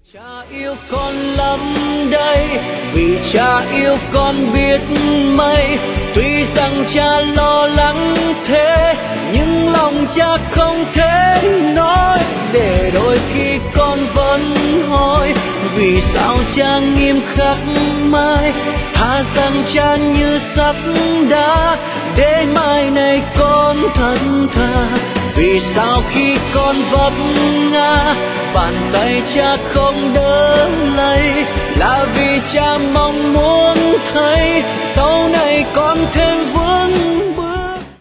Cha yêu con lắm đây, vì cha yêu con biết mấy. Tuy rằng cha lo lắng thế, nhưng lòng cha không thể nói. Để đôi khi con vẫn hỏi, vì sao cha nghiêm khắc mãi. Thà rằng cha như sắt đá, để mai này con thân thà. Vì sao khi con vấp ngã, bàn tay cha không đỡ lấy. Là vì cha mong muốn thấy sau này con thêm vững